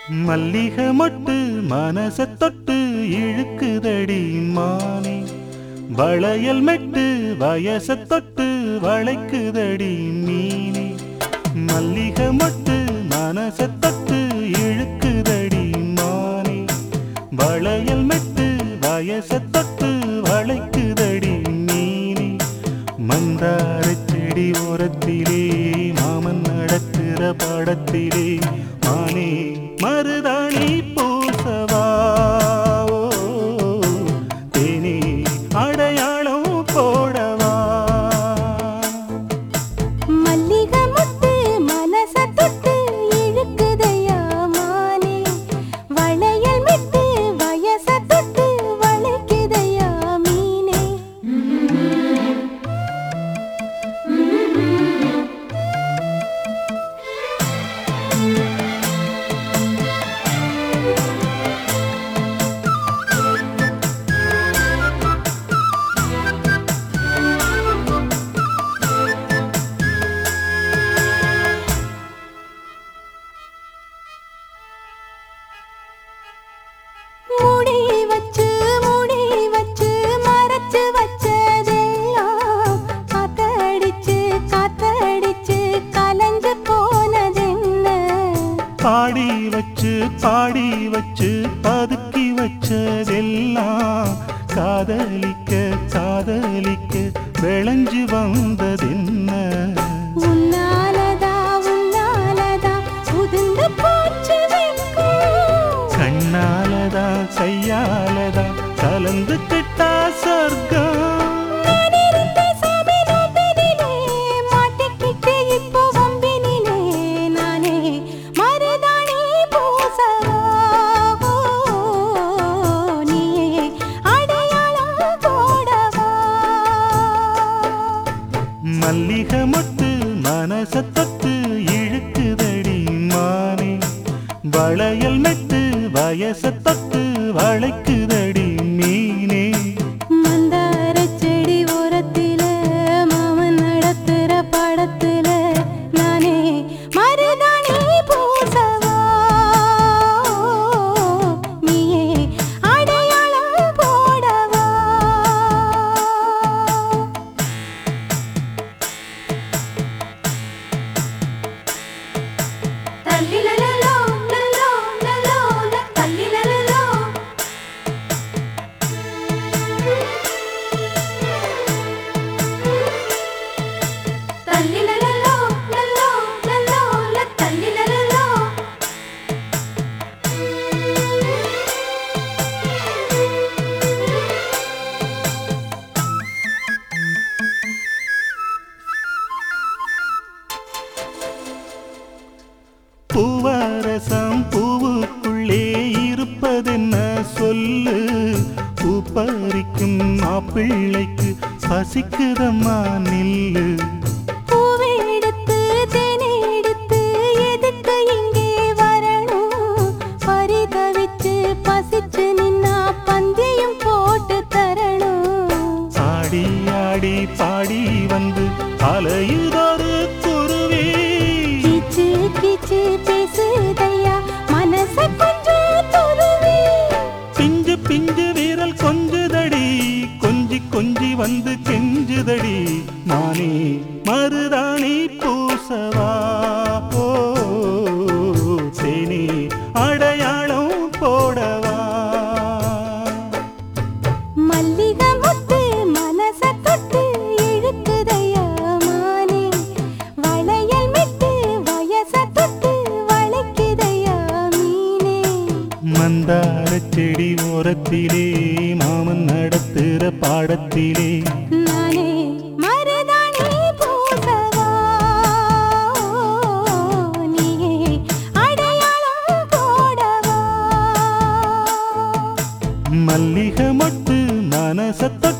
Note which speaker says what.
Speaker 1: மல்லிகை மொட்டு மனச தொட்டு இழுக்குதடி மானே, வளையல் மெட்டு வயச தொட்டு வளைக்குதடி மீனே. மல்லிகை மொட்டு மனச தொட்டு இழுக்குதடி மானே, வளையல் மெட்டு வயச தொட்டு வளைக்குதடி மீனே. மந்தார செடி ஓரத்திலே மாமன் நடக்கிற படத்திலே மானே மருதாணி பூசவா, தேனே அடையாளம் போடவா.
Speaker 2: மல்லிகை மொட்டு மனச தொட்டு இழுக்குதையா மானே, வளையல் மெட்டு வயச தொட்டு வளைக்குதையா மீனே. மூடி வச்சு மறைச்சு வச்சதெல்லாம் காத்தடிச்சு கலஞ்சு போனதென்ன.
Speaker 1: பாடி வச்சு பதுக்கி வச்சதெல்லாம் காதலிக்க விளைஞ்சு வந்ததென்ன.
Speaker 2: உன்னாலதா உதிர்ந்து போச்சு வெட்கம்.
Speaker 1: கண்ணாலதா கையாலதா கலந்து கிட்டா சொர்க்கம்.
Speaker 2: நான் இருந்த சாமி நோம்பினிலே, மாட்டிக்கிட்டு இப்போ வம்பினிலே, நானே மருதாணி பூசவா, நீயே அடையாளம் போடவா.
Speaker 1: மல்லிகை மொட்டு மனச தொட்டு இழுக்குதடி மானே, வளையல் மெட்டு வயச தொட்டு வளைக்குதடி மீனே.
Speaker 2: மந்தார செடி ஓரத்தில மாமன் நடத்துற படத்துல நானே மருதாணி பூசவா, நீயே அடையாளம் போடவா. தல்லிலலலோ லலோ லலோ தல்லிலலலோ. தல்லிலலலோ லலோ லலோ தல்லிலலலோ.
Speaker 1: பூவரசம் பூவுக்குள்ளே இருப்பதென்ன சொல்லு, பூ பறிக்கும் மாப்பிள்ளைக்கு பசிக்குதம்மா நில்லு.
Speaker 2: பூவெடுத்து தேனெடுத்து எதுக்கு இங்கே வரணும், பரிதவிச்சு பசிச்சு நின்னா பந்தியும் போட்டு தரணும்.
Speaker 1: ஆடி ஆடி பாடி வந்து அலையுதொரு குருவி,
Speaker 2: கீச்சு கீச்சு பேசுதையா மனச கொஞ்சம் துருவி.
Speaker 1: பிஞ்சு பிஞ்சு வீரல் கொஞ்சுதடி, கொஞ்சி வந்து கெஞ்சுதடி மானே மருதாணி பூசவா, தேனே அடையாளம் போடவா.
Speaker 2: மல்லிகை மொட்டு மனச தொட்டு இழுக்குதையா மானே, வளையல் மெட்டு வயச தொட்டு வளைக்குதையா மீனே.
Speaker 1: மந்தார செடி ஓரத்திலே மாமன் நடத்துற பாடத்திலே
Speaker 2: நானே மருதாணி பூசவா, நீயே அடையாளம் போடவா.
Speaker 1: மல்லிகை மொட்டு மனச